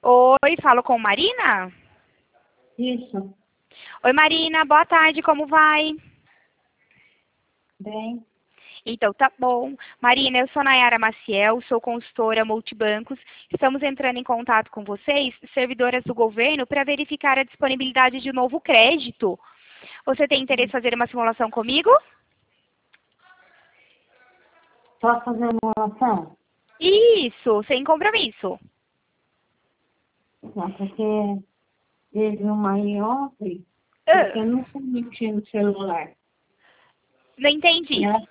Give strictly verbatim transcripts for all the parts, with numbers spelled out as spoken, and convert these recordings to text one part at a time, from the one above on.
Oi, falo com Marina? Isso. Oi, Marina, boa tarde, como vai? Bem. Então, tá bom. Marina, eu sou Nayara Maciel, sou consultora multibancos. Estamos entrando em contato com vocês, servidoras do governo, para verificar a disponibilidade de um novo crédito. Você tem interesse em fazer uma simulação comigo? Posso fazer uma oração? Isso, sem compromisso. Não, porque teve uma aí ontem, Ah, porque eu não sei mexer no celular. não E entendi. ela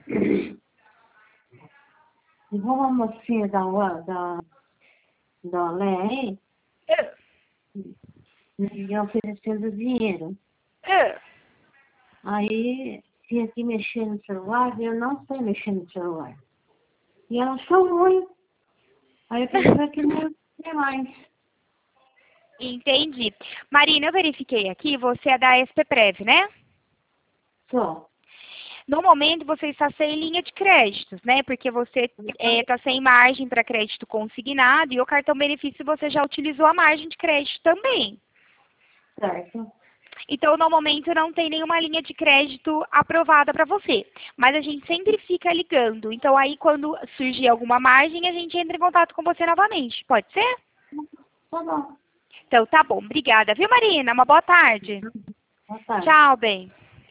levou uma mocinha da, Ua- da, da Olé aí, Ah, me oferecendo dinheiro. ah. Aí tinha que mexer no celular e eu não sei mexer no celular. E ela achou ruim. Aí eu pensei que não ia mais. Entendi. Marina, eu verifiquei aqui, você é da S P Prev, né? Só. No momento, você está sem linha de créditos, né? Porque você está sem margem para crédito consignado e o cartão benefício você já utilizou a margem de crédito também. Certo. Então, no momento, não tem nenhuma linha de crédito aprovada para você. Mas a gente sempre fica ligando. Então, aí, quando surgir alguma margem, a gente entra em contato com você novamente. Pode ser? Tá bom. Então, tá bom. Obrigada, viu, Marina? Uma boa tarde. Boa tarde. Tchau, bem.